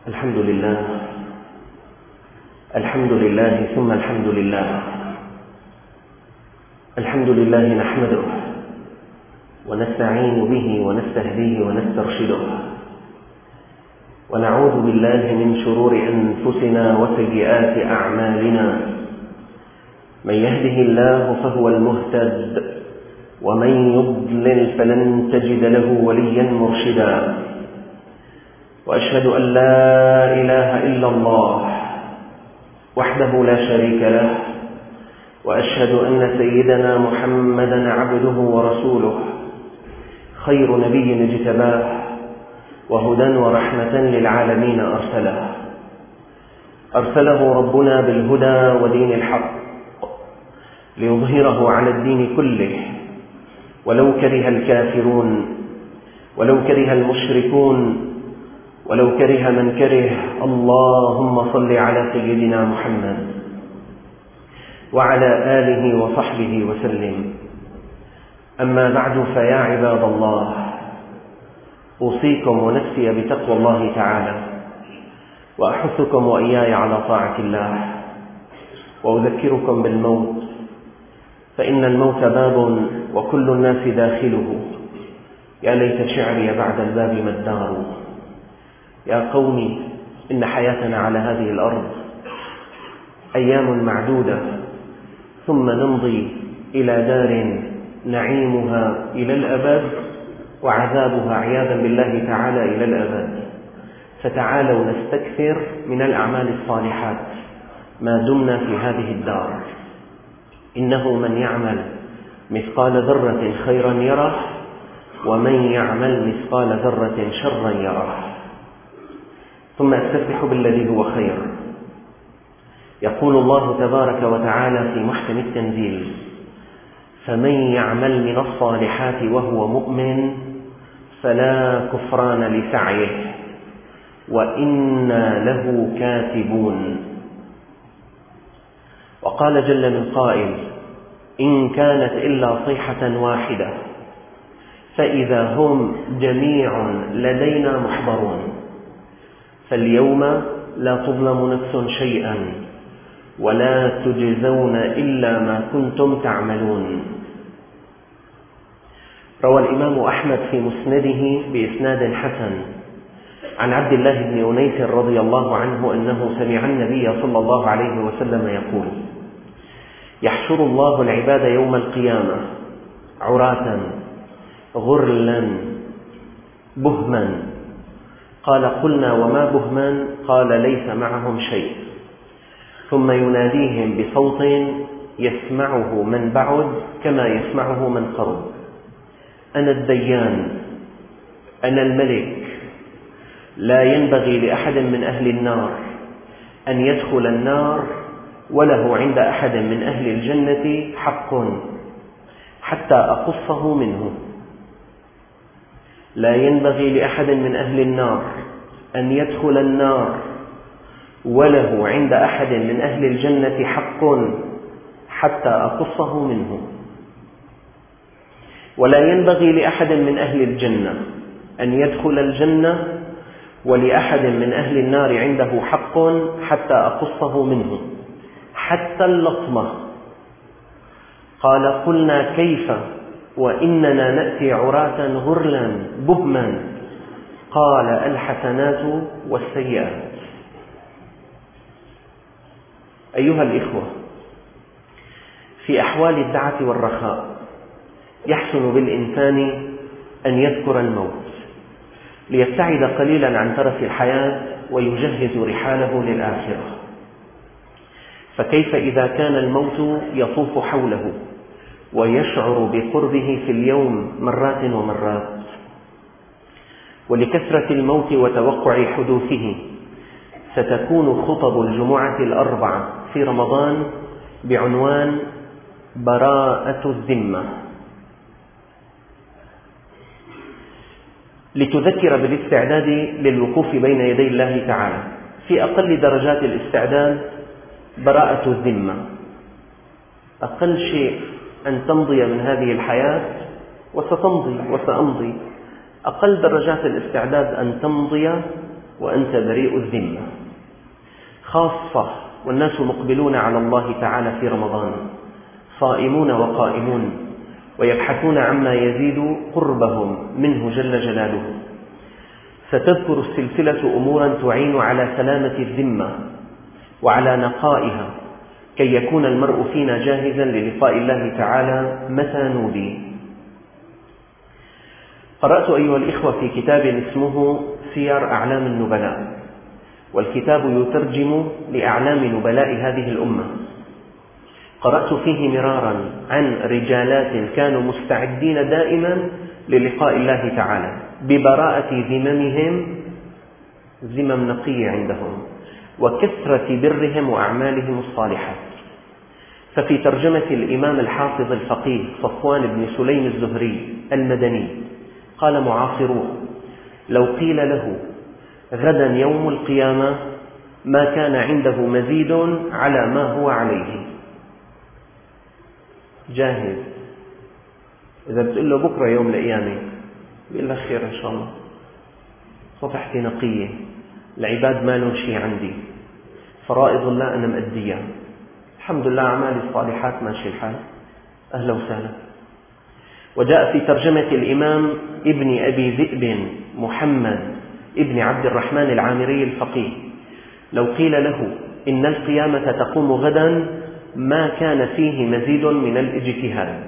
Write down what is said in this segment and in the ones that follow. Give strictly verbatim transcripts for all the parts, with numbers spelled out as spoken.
الحمد لله الحمد لله ثم الحمد لله الحمد لله نحمده ونستعين به ونستهديه ونسترشده ونعوذ بالله من شرور أنفسنا وسيئات أعمالنا. من يهده الله فهو المهتد ومن يضلل فلن تجد له وليا مرشدا. وأشهد أن لا إله إلا الله وحده لا شريك له، وأشهد أن سيدنا محمدا عبده ورسوله، خير نبي اجتباه وهدى ورحمة للعالمين أرسله أرسله ربنا بالهدى ودين الحق ليظهره على الدين كله ولو كره الكافرون ولو كره المشركون ولو كره من كره. اللهم صل على سيدنا محمد وعلى آله وصحبه وسلم. أما بعد، فيا عباد الله، أوصيكم ونفسي بتقوى الله تعالى، وأحثكم وإياي على طاعة الله، وأذكركم بالموت، فإن الموت باب وكل الناس داخله. يا ليت شعري بعد الباب ما الدار. يا قومي، إن حياتنا على هذه الأرض أيام معدودة، ثم نمضي إلى دار نعيمها إلى الأبد وعذابها عياذا بالله تعالى إلى الأبد. فتعالوا نستكثر من الأعمال الصالحات ما دمنا في هذه الدار. إنه من يعمل مثقال ذرة خيرا يره، ومن يعمل مثقال ذرة شرا يره. ثم أستفتح بالذي هو خير. يقول الله تبارك وتعالى في محكم التنزيل: فمن يعمل من الصالحات وهو مؤمن فلا كفران لسعيه وإنا له كاتبون. وقال جل من قائل: إن كانت إلا صيحة واحدة فإذا هم جميع لدينا محضرون. فاليوم لا تظلم نفس شيئا ولا تجزون إلا ما كنتم تعملون. روى الإمام أحمد في مسنده بإسناد حسن عن عبد الله بن أنيس رضي الله عنه أنه سمع النبي صلى الله عليه وسلم يقول: يحشر الله العباد يوم القيامة عراة غرلا بهما. قال: قلنا وما بهمان؟ قال: ليس معهم شيء. ثم يناديهم بصوت يسمعه من بعد كما يسمعه من قرب: أنا الديان، أنا الملك، لا ينبغي لأحد من أهل النار أن يدخل النار وله عند أحد من أهل الجنة حق حتى أقصه منه. لا ينبغي لأحد من أهل النار أن يدخل النار وله عند أحد من أهل الجنة حق حتى أقصه منه. ولا ينبغي لأحد من أهل الجنة أن يدخل الجنة ولأحد من أهل النار عنده حق حتى أقصه منه، حتى اللطمة. قال: قلنا كيف وإننا نأتي عراة غرلا بهما؟ قال: الحسنات والسيئات. أيها الإخوة، في أحوال الدعة والرخاء يحسن بالإنسان أن يذكر الموت ليبتعد قليلا عن ترف الحياة ويجهز رحاله للآخرة. فكيف إذا كان الموت يطوف حوله ويشعر بقربه في اليوم مرات ومرات؟ ولكثرة الموت وتوقع حدوثه ستكون خطب الجمعة الأربعة في رمضان بعنوان براءة الذمة، لتذكر بالاستعداد للوقوف بين يدي الله تعالى. في أقل درجات الاستعداد براءة الذمة. أقل شيء أن تمضي من هذه الحياة، وستمضي وسأمضي. أقل درجات الاستعداد أن تمضي وأنت بريء الذمة، خاصة والناس مقبلون على الله تعالى في رمضان، صائمون وقائمون، ويبحثون عما يزيد قربهم منه جل جلاله. ستذكر السلسلة أمورا تعين على سلامة الذمة وعلى نقائها، كي يكون المرء فينا جاهزا للقاء الله تعالى متى نودي. قرأت أيها الإخوة في كتاب اسمه سير أعلام النبلاء، والكتاب يترجم لأعلام نبلاء هذه الأمة. قرأت فيه مرارا عن رجالات كانوا مستعدين دائما للقاء الله تعالى ببراءة ذممهم، ذمم نقية عندهم، وكثرة برهم وأعمالهم الصالحة. ففي ترجمة الإمام الحافظ الفقيه صفوان بن سليم الزهري المدني قال معاصروه: لو قيل له غدا يوم القيامة ما كان عنده مزيد على ما هو عليه. جاهز. إذا بتقول له بكرة يوم القيامة بيقول لك خير إن شاء الله، صفحتي نقية، العباد ما لهم شيء عندي، فرائض الله أنا مأدية، الحمد لله أعمالي الصالحات ماشي الحال، أهلا وسهلا. وجاء في ترجمة الإمام ابن أبي ذئب محمد ابن عبد الرحمن العامري الفقيه: لو قيل له إن القيامة تقوم غدا ما كان فيه مزيد من الاجتهاد.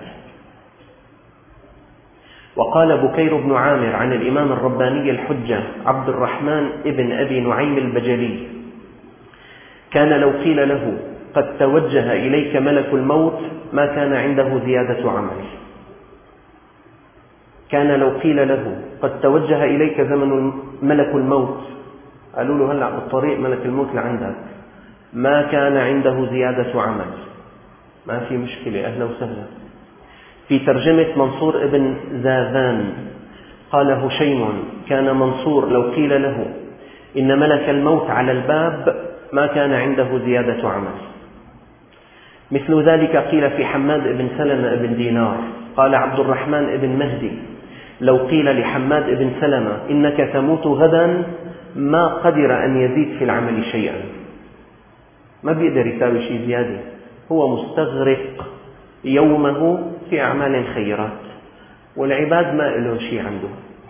وقال بكير بن عامر عن الإمام الرباني الحجة عبد الرحمن ابن أبي نعيم البجلي: كان لو قيل له قد توجه إليك ملك الموت ما كان عنده زيادة عمل. كان لو قيل له قد توجه إليك زمن ملك الموت، قالوا له هلأ بالطريق ملك الموت لعندك، ما كان عنده زيادة عمل، ما في مشكلة، أهلا وسهلا. في ترجمة منصور ابن زاذان قال هشيم: كان منصور لو قيل له إن ملك الموت على الباب ما كان عنده زيادة عمل. مثل ذلك قيل في حماد بن سلمة بن دينار قال عبد الرحمن بن مهدي: لو قيل لحماد بن سلمة إنك تموت غدا ما قدر أن يزيد في العمل شيئا، ما بيقدر يساوي شيء زيادة، هو مستغرق يومه في أعمال خيرات، والعباد ما له شيء عنده.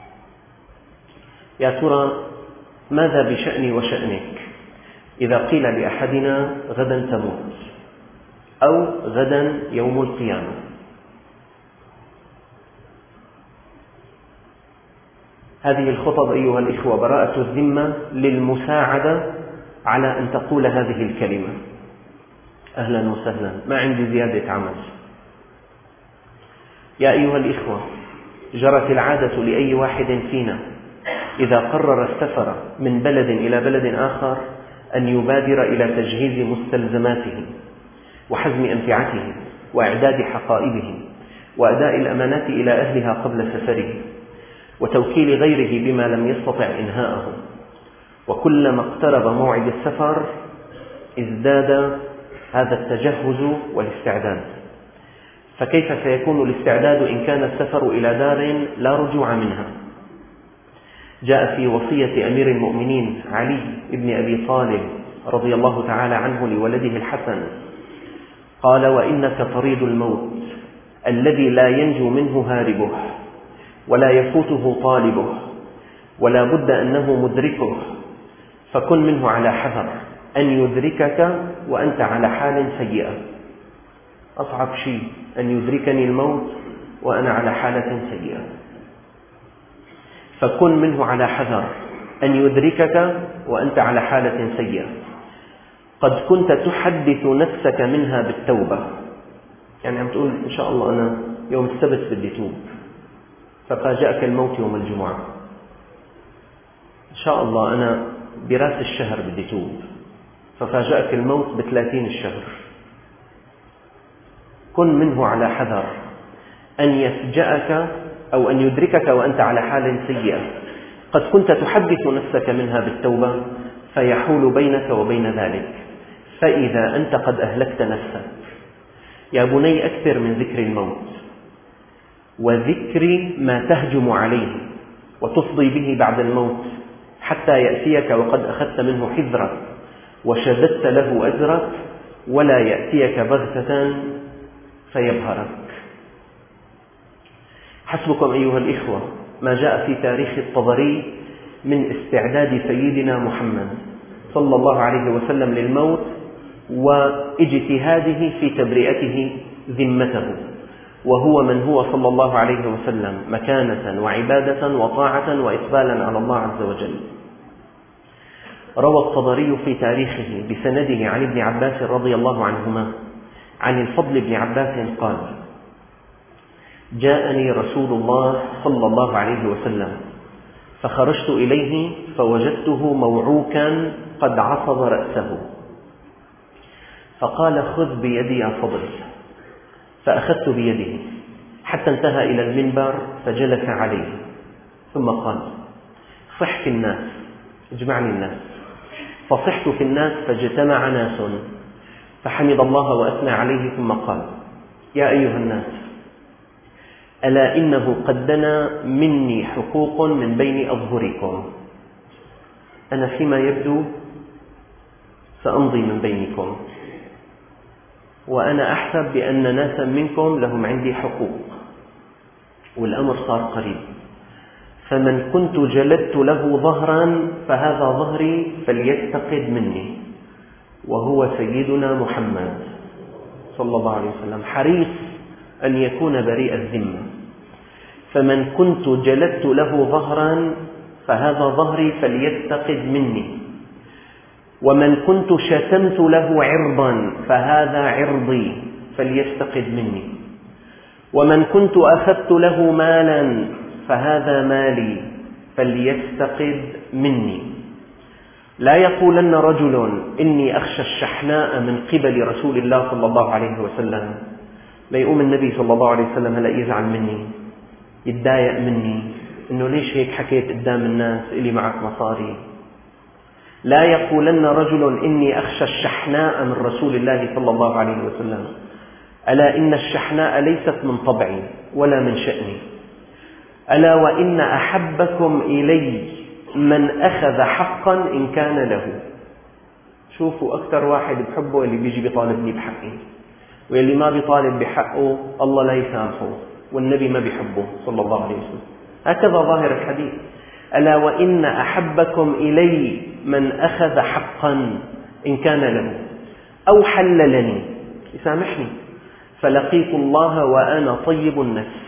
يا ترى ماذا بشأني وشأنك إذا قيل لأحدنا غدا تموت أو غدا يوم القيامة؟ هذه الخطب أيها الإخوة براءة الذمة للمساعدة على أن تقول هذه الكلمة: أهلا وسهلا، ما عندي زيادة عمل. يا أيها الإخوة، جرت العادة لأي واحد فينا إذا قرر السفر من بلد إلى بلد آخر أن يبادر إلى تجهيز مستلزماته وحزم أمتعته وإعداد حقائبه وأداء الأمانات إلى أهلها قبل سفره، وتوكيل غيره بما لم يستطع إنهاءه. وكلما اقترب موعد السفر ازداد هذا التجهز والاستعداد. فكيف سيكون الاستعداد إن كان السفر إلى دار لا رجوع منها؟ جاء في وصية أمير المؤمنين علي بن أبي طالب رضي الله تعالى عنه لولده الحسن قال: وإنك طريد الموت الذي لا ينجو منه هاربه ولا يفوته طالبه ولا بد أنه مدركه، فكن منه على حذر أن يدركك وأنت على حال سيئة. أصعب شيء أن يدركني الموت وأنا على حالة سيئة، فكن منه على حذر أن يدركك وأنت على حالة سيئة. قد كنت تحدث نفسك منها بالتوبة، يعني عم تقول إن شاء الله أنا يوم السبت بدي توب، ففاجأك الموت يوم الجمعة. إن شاء الله أنا براس الشهر بدي توب، ففاجأك الموت بثلاثين الشهر. كن منه على حذر أن يفجأك أو أن يدركك وأنت على حال سيئة. قد كنت تحدث نفسك منها بالتوبة فيحول بينك وبين ذلك، فإذا أنت قد أهلكت نفسك. يا بني، أكثر من ذكر الموت وذكر ما تهجم عليه وتفضي به بعد الموت حتى يأتيك وقد أخذت منه حذرك وشددت له أجرك، ولا يأتيك بغتة فيبهرك. حسبكم أيها الإخوة ما جاء في تاريخ الطبري من استعداد سيدنا محمد صلى الله عليه وسلم للموت واجتهاده في تبرئته ذمته، وهو من هو صلى الله عليه وسلم مكانة وعبادة وطاعة وإقبالا على الله عز وجل. روى الطبري في تاريخه بسنده عن ابن عباس رضي الله عنهما عن الفضل بن عباس قال: جاءني رسول الله صلى الله عليه وسلم فخرجت إليه فوجدته موعوكا قد عصب رأسه، فقال: خذ بيدي يا فضل. فأخذت بيده حتى انتهى إلى المنبر فجلس عليه، ثم قال: صح في الناس، اجمعني الناس. فصحت في الناس فاجتمع ناس، فحمد الله وأثنى عليه، ثم قال: يا أيها الناس، ألا إنه قد دنا مني حقوق من بين أظهركم، أنا فيما يبدو سأمضي من بينكم، وأنا أحسب بأن ناسا منكم لهم عندي حقوق، والأمر صار قريب، فمن كنت جلدت له ظهرا فهذا ظهري فليستقد مني، وهو سيدنا محمد صلى الله عليه وسلم حريص أن يكون بريء الذمة. فمن كنت جلدت له ظهرا فهذا ظهري فليستقد مني، ومن كنت شتمت له عرضا فهذا عرضي فليستقد مني، ومن كنت أخذت له مالا فهذا مالي فليستقد مني. لا يقولن رجل إني أخشى الشحناء من قبل رسول الله صلى الله عليه وسلم، لا يقوم النبي صلى الله عليه وسلم هلأ يزعل مني، يتضايق مني، إنه ليش هيك حكيت قدام الناس، إلي معك مصاري. لا يقولن رجل إني أخشى الشحناء من رسول الله صلى الله عليه وسلم، ألا إن الشحناء ليست من طبعي ولا من شأني، ألا وإن أحبكم إلي من أخذ حقا إن كان له. شوفوا أكثر واحد بحبه اللي بيجي بيطالبني بحقي، واللي ما بيطالب بحقه الله لا يسامحه، والنبي ما بيحبه صلى الله عليه وسلم. هكذا ظاهر الحديث: ألا وإن أحبكم إلي من أخذ حقا إن كان له أو حللني، يسامحني، فلقيت الله وأنا طيب النفس.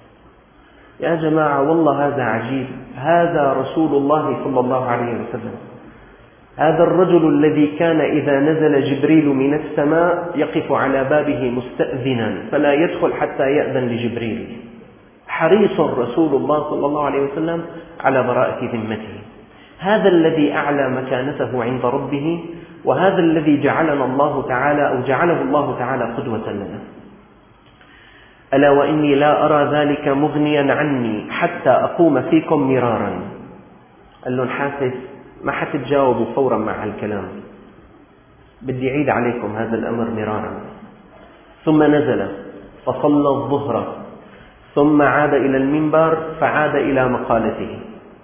يا جماعة والله هذا عجيب، هذا رسول الله صلى الله عليه وسلم، هذا الرجل الذي كان إذا نزل جبريل من السماء يقف على بابه مستأذنا فلا يدخل حتى يأذن لجبريل. حريص رسول الله صلى الله عليه وسلم على براءة ذمته. هذا الذي أعلى مكانته عند ربه، وهذا الذي جعلنا الله تعالى أو جعله الله تعالى قدوة لنا. ألا وإني لا أرى ذلك مغنيا عني حتى أقوم فيكم مرارا. قال لهم حاسس ما حتتجاوبوا فورا مع الكلام، بدي أعيد عليكم هذا الأمر مرارا. ثم نزل فصلى الظهر، ثم عاد إلى المنبر فعاد إلى مقالته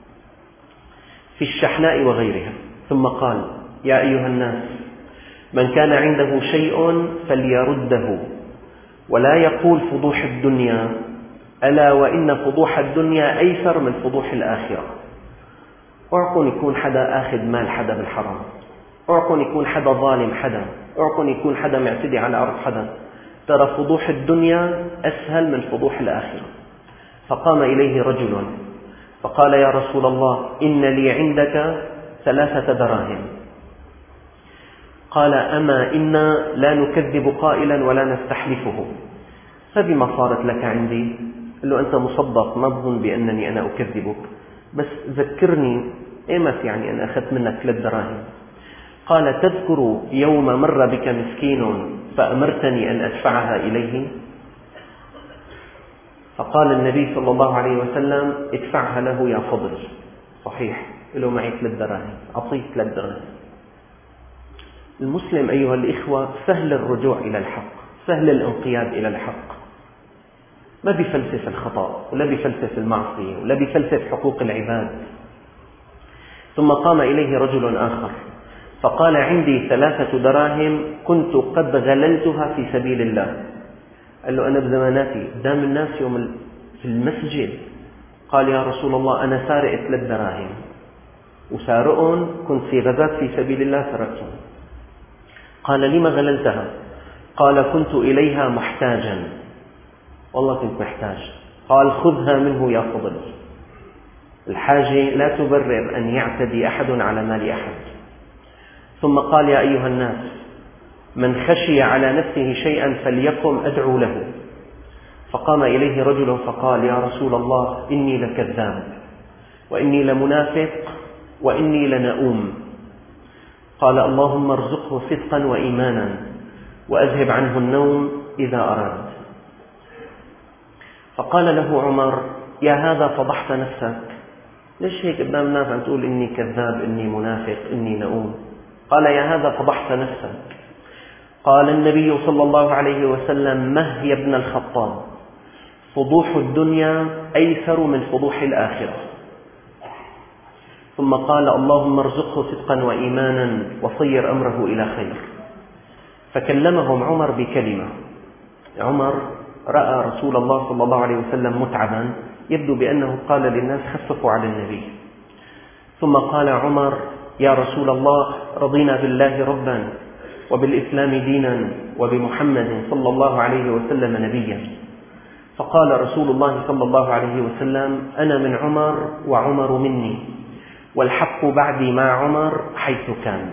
في الشحناء وغيرها، ثم قال: يا أيها الناس، من كان عنده شيء فليرده، ولا يقول فضوح الدنيا، ألا وإن فضوح الدنيا أيسر من فضوح الآخرة. أعقن يكون حدا آخذ مال حدا بالحرام، أعقن يكون حدا ظالم حدا، أعقن يكون حدا معتدي على أرض حدا، ترى فضوح الدنيا أسهل من فضوح الآخرة. فقام إليه رجل فقال: يا رسول الله، إن لي عندك ثلاثة دراهم. قال: أما إنا لا نكذب قائلا ولا نستحلفه، فبما صارت لك عندي؟ قال له: أنت مصدق، ما تظن بأنني أنا أكذبك، بس ذكرني إيمت يعني أنا أخذت منك ثلاث دراهم. قال: تذكر يوم مر بك مسكين فأمرتني أن أدفعها إليه؟ فقال النبي صلى الله عليه وسلم: ادفعها له يا فضل. صحيح، له معي ثلاث دراهم، أعطيه ثلاث دراهم. المسلم أيها الإخوة سهل الرجوع إلى الحق، سهل الانقياد إلى الحق، ما بيفلسف الخطأ ولا بيفلسف المعصية ولا بيفلسف حقوق العباد. ثم قام إليه رجل آخر فقال: عندي ثلاثة دراهم كنت قد غللتها في سبيل الله. قال له: أنا بزماناتي قدام الناس يوم في المسجد قال: يا رسول الله أنا سارق ثلاث دراهم وسارقهم، كنت في غزاة في سبيل الله تركتهم. قال: لما غللتها؟ قال: كنت إليها محتاجا، والله كنت محتاج. قال: خذها منه يا فضل. الحاجة لا تبرر أن يعتدي أحد على مال أحد. ثم قال: يا أيها الناس، من خشي على نفسه شيئا فليقم أدعو له. فقام إليه رجل فقال: يا رسول الله إني لكذاب وإني لمنافق وإني لنؤوم. قال: اللهم ارزقه صدقا وإيمانا وأذهب عنه النوم إذا أراد. فقال له عمر: يا هذا فضحت نفسك، ليش هيك قدام الناس عم تقول إني كذاب إني منافق إني نؤوم؟ قال: يا هذا فضحت نفسك. قال النبي صلى الله عليه وسلم: مه يا ابن الخطاب، فضوح الدنيا أيسر من فضوح الآخرة. ثم قال: اللهم ارزقه صدقا وإيمانا وصير أمره إلى خير. فكلمهم عمر بكلمة. عمر رأى رسول الله صلى الله عليه وسلم متعبا، يبدو بأنه قال للناس: خففوا على النبي. ثم قال عمر: يا رسول الله، رضينا بالله ربا وبالإسلام دينا وبمحمد صلى الله عليه وسلم نبيا. فقال رسول الله صلى الله عليه وسلم: أنا من عمر وعمر مني، والحق بعدي مع عمر حيث كان.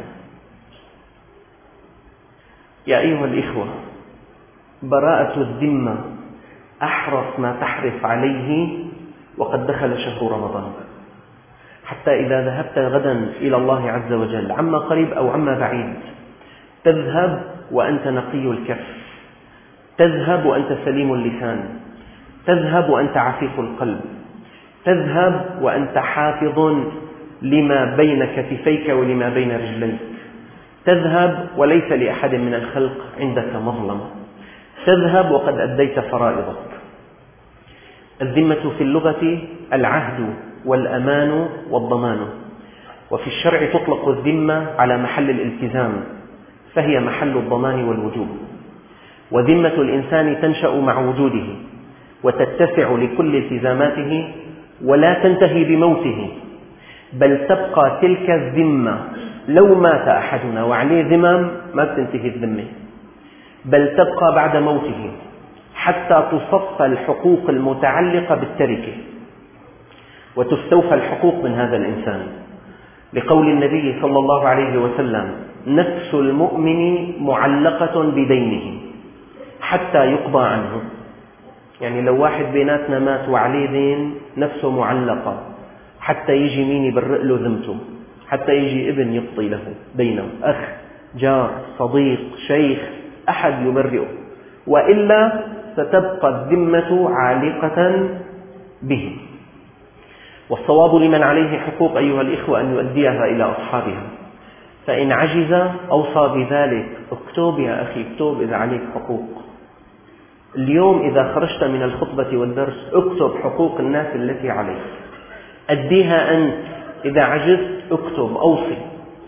يا أيها الإخوة، براءة الذمة أحرص ما تحرص عليه وقد دخل شهر رمضان، حتى إذا ذهبت غدا إلى الله عز وجل عما قريب أو عما بعيد، تذهب وأنت نقي الكف، تذهب وأنت سليم اللسان، تذهب وأنت عفيف القلب، تذهب وأنت حافظ لما بين كتفيك ولما بين رجليك، تذهب وليس لأحد من الخلق عندك مظلمة، تذهب وقد أديت فرائضك. الذمة في اللغة العهد والأمان والضمان، وفي الشرع تطلق الذمة على محل الالتزام، فهي محل الضمان والوجوب. وذمة الإنسان تنشأ مع وجوده وتتسع لكل التزاماته ولا تنتهي بموته، بل تبقى تلك الذمة لو مات أحدنا وعليه ذمم ما تنتهي الذمة، بل تبقى بعد موته حتى تصفى الحقوق المتعلقة بالتركة وتستوفى الحقوق من هذا الإنسان، لقول النبي صلى الله عليه وسلم: نفس المؤمن معلقة بدينه حتى يقضى عنه. يعني لو واحد بيناتنا مات وعليه دين، نفسه معلقة حتى يجي مين يبرئ له ذمته، حتى يجي ابن يقضي له دينه، أخ، جار، صديق، شيخ، أحد يبرئه، وإلا ستبقى الذمة عالقة به. والصواب لمن عليه حقوق أيها الإخوة أن يؤديها إلى أصحابها، فإن عجز أوصى بذلك: اكتب يا أخي، اكتب إذا عليك حقوق. اليوم إذا خرجت من الخطبة والدرس اكتب حقوق الناس التي عليك، أديها أنت. إذا عجزت اكتب، أوصي،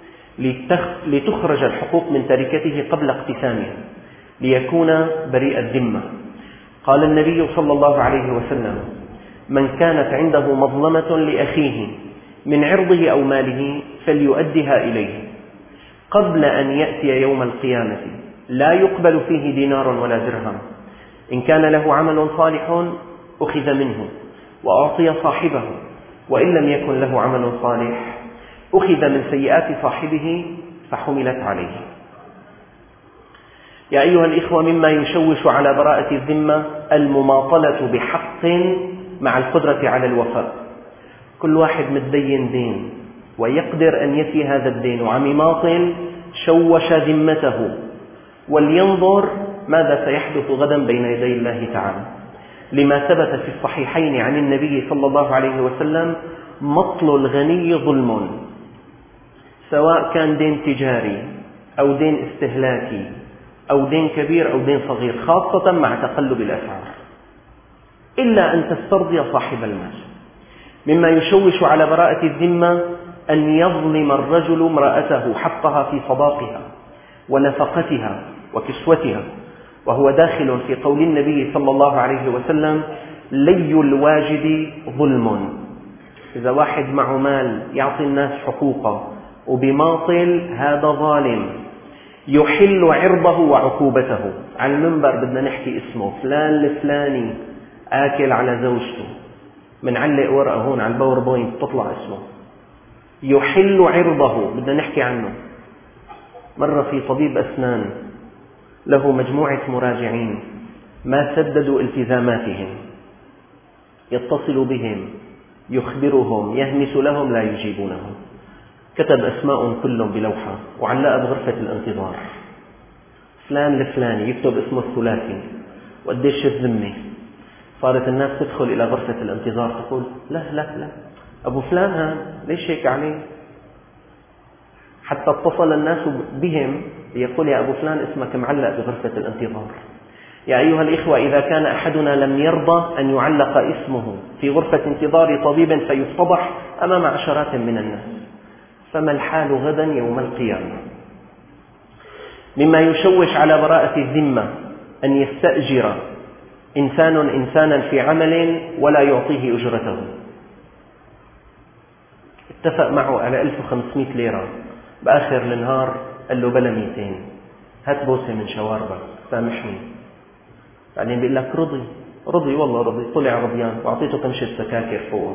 لتخرج الحقوق من تركته قبل اقتسامها ليكون بريء الذمة. قال النبي صلى الله عليه وسلم: من كانت عنده مظلمة لأخيه من عرضه أو ماله فليؤدها إليه قبل أن يأتي يوم القيامة لا يقبل فيه دينار ولا درهم. إن كان له عمل صالح أخذ منه وأعطي صاحبه، وإن لم يكن له عمل صالح أخذ من سيئات صاحبه فحملت عليه. يا أيها الإخوة، مما يشوش على براءة الذمة المماطلة بحق مع القدرة على الوفاء. كل واحد متدين دين ويقدر أن يفي هذا الدين وعم يماطل، شوش ذمته، ولينظر ماذا سيحدث غدا بين يدي الله تعالى، لما ثبت في الصحيحين عن النبي صلى الله عليه وسلم: مطل الغني ظلم، سواء كان دين تجاري أو دين استهلاكي أو دين كبير أو دين صغير، خاصة مع تقلب الأسعار، إلا أن تسترضي صاحب المال. مما يشوش على براءة الذمة أن يظلم الرجل امرأته حقها في صداقها ونفقتها وكسوتها، وهو داخل في قول النبي صلى الله عليه وسلم: لي الواجد ظلم. إذا واحد معه مال يعطي الناس حقوقه وبماطل، هذا ظالم. يحل عرضه وعقوبته. على المنبر بدنا نحكي اسمه، فلان الفلاني آكل على زوجته، منعلق ورقة هون على الباوربوينت تطلع اسمه. يحل عرضه، بدنا نحكي عنه. مرة في طبيب أسنان له مجموعة مراجعين ما سددوا التزاماتهم، يتصل بهم، يخبرهم، يهمس لهم، لا يجيبونهم. كتب أسماء كلهم بلوحة وعلقها بغرفة الانتظار. فلان الفلاني، يكتب اسمه الثلاثي وقديش الذمة. صارت الناس تدخل إلى غرفة الانتظار تقول: لا لا لا، أبو فلان هذا ليش هيك عليه؟ حتى اتصل الناس بهم ليقول: يا أبو فلان اسمك معلق بغرفة الانتظار. يا أيها الإخوة، إذا كان أحدنا لم يرضى أن يعلق اسمه في غرفة انتظار طبيب فيفتضح أمام عشرات من الناس، فما الحال غدا يوم القيامة؟ مما يشوش على براءة الذمة أن يستأجر إنسان إنسانا في عمل ولا يعطيه أجرته. اتفق معه على ألف وخمسمائة ليرة، بآخر النهار قال له: بلا مئتين، هات بوسة من شواربك سامحني. بعدين بيقول لك: رضي رضي والله رضي، طلع رضيان وأعطيته كمشة سكاكر فوقه.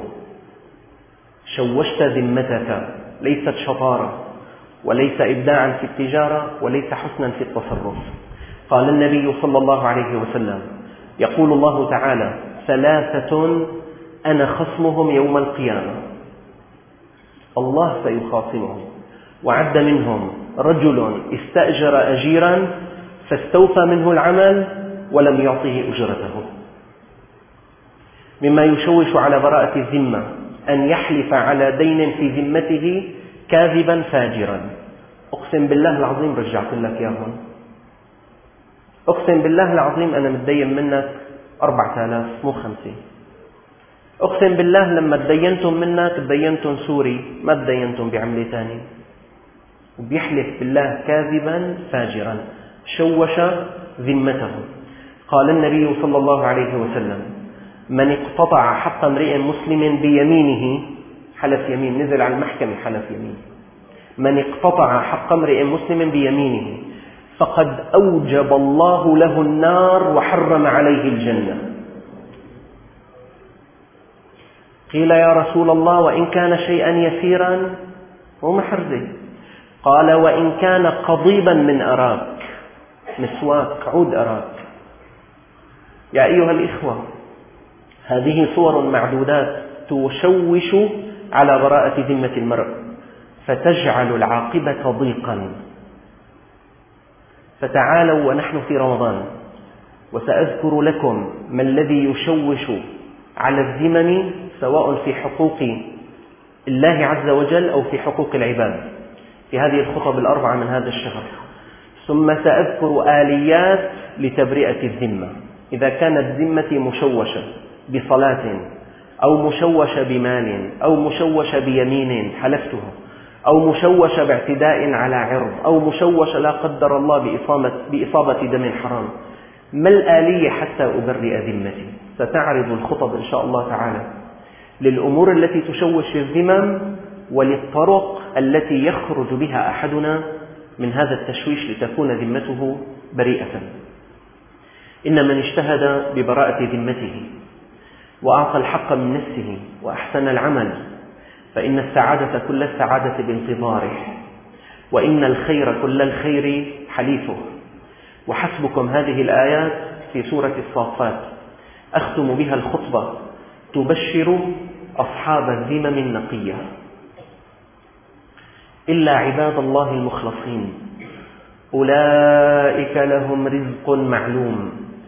شوشت ذمتك، ليست شطارة وليس إبداعا في التجارة وليس حسنا في التصرف. قال النبي صلى الله عليه وسلم: يقول الله تعالى: ثلاثة أنا خصمهم يوم القيامة. الله سيخاصمهم، وعد منهم رجل استأجر أجيرا فاستوفى منه العمل ولم يعطه أجرته. مما يشوش على براءة الذمة أن يحلف على دين في ذمته كاذبا فاجرا. أقسم بالله العظيم رجعت لك ياهم، أقسم بالله العظيم أنا متدين منك أربعة آلاف مو خمسة، أقسم بالله لما تدينتم منك تدينتم سوري، ما تدينتم بعملة ثانية. وبيحلف بالله كاذبا فاجرا، شوش ذمته. قال النبي صلى الله عليه وسلم: من اقتطع حق امرئ مسلم بيمينه، حلف يمين، نزل على المحكمة حلف يمين، من اقتطع حق امرئ مسلم بيمينه فقد أوجب الله له النار وحرم عليه الجنة. قيل: يا رسول الله وإن كان شيئا يسيرا؟ هو محرزة. قال: وإن كان قضيبا من أراك، مسواك، عود أراك. يا أيها الإخوة، هذه صور معدودات تشوش على براءة ذمة المرء فتجعل العاقبة ضيقا. فتعالوا ونحن في رمضان وسأذكر لكم ما الذي يشوش على الذمم، سواء في حقوق الله عز وجل أو في حقوق العباد، في هذه الخطب الأربعة من هذا الشهر. ثم سأذكر آليات لتبرئة الذمة. إذا كانت ذمتي مشوشة بصلاة أو مشوشة بمال أو مشوشة بيمين حلفتها أو مشوشة باعتداء على عرض أو مشوشة لا قدر الله بإصابة, بإصابة دم حرام، ما الآلية حتى أبرئ ذمتي؟ ستعرض الخطب إن شاء الله تعالى للأمور التي تشوش الذمم وللطرق التي يخرج بها أحدنا من هذا التشويش لتكون ذمته بريئة. إن من اجتهد ببراءة ذمته وأعطى الحق من نفسه وأحسن العمل فإن السعادة كل السعادة بانتظاره، وإن الخير كل الخير حليفه. وحسبكم هذه الآيات في سورة الصافات أختم بها الخطبة تبشر أصحاب الذمم النقية: إلا عباد الله المخلصين أولئك لهم رزق معلوم،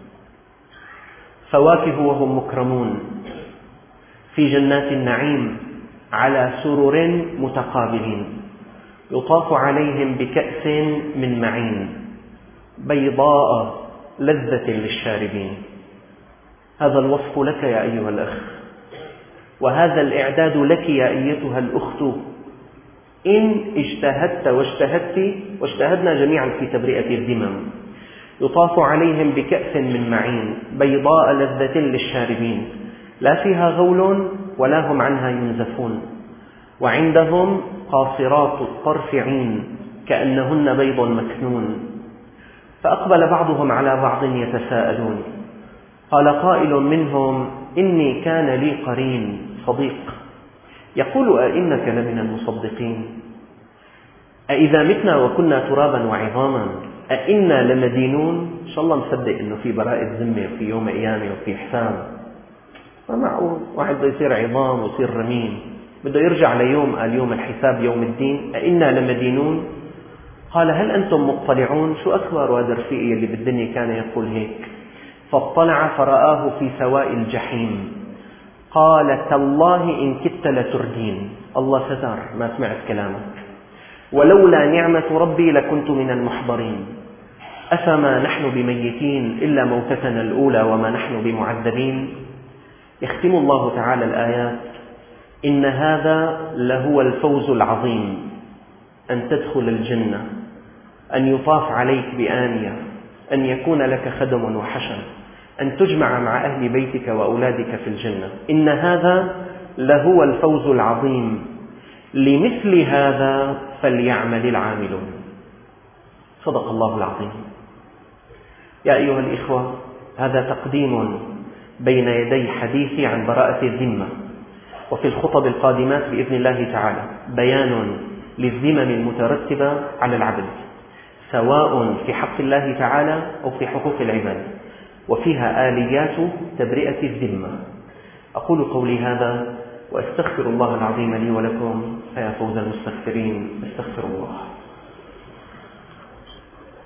فواكه وهم مكرمون في جنات النعيم على سرر متقابلين، يطاف عليهم بكأس من معين بيضاء لذة للشاربين. هذا الوصف لك يا أيها الأخ، وهذا الإعداد لك يا أيتها الأخت إن اجتهدت واجتهدت واجتهدنا جميعا في تبرئة الذمم. يطاف عليهم بكأس من معين بيضاء لذة للشاربين لا فيها غول ولا هم عنها ينزفون وعندهم قاصرات الطرف عين كأنهن بيض مكنون. فأقبل بعضهم على بعض يتساءلون قال قائل منهم إني كان لي قرين صديق يقول أئنك لمن المصدقين أئذا متنا وكنا ترابا وعظاما أئنا لمدينون. إن شاء الله نصدق إنه في براءة ذمة وفي يوم قيامة وفي حساب. ما معقول واحد بده يصير عظام ويصير رميم بده يرجع ليوم قال يوم الحساب يوم الدين. أئنا لمدينون. قال هل أنتم مطلعون؟ شو أكبر هذا رفيقي اللي بالدنيا كان يقول هيك. فاطلع فرآه في سواء الجحيم قال تالله إن كدت لتردين. الله ستر ما سمعت كلامك ولولا نعمة ربي لكنت من المحضرين. أفما نحن بميتين إلا موتتنا الأولى وما نحن بمعذبين. يختم الله تعالى الآيات إن هذا لهو الفوز العظيم أن تدخل الجنة أن يطاف عليك بآنية أن يكون لك خدم وحشم أن تجمع مع أهل بيتك وأولادك في الجنة. إن هذا لهو الفوز العظيم لمثل هذا فليعمل العاملون. صدق الله العظيم. يا أيها الإخوة هذا تقديم بين يدي حديثي عن براءة الذمة وفي الخطب القادمات بإذن الله تعالى بيان للذمم المترتبة على العبد سواء في حق الله تعالى أو في حقوق العباد وفيها آليات تبرئة الذمة. أقول قولي هذا وأستغفر الله العظيم لي ولكم فيا فوز المستغفرين. استغفر الله.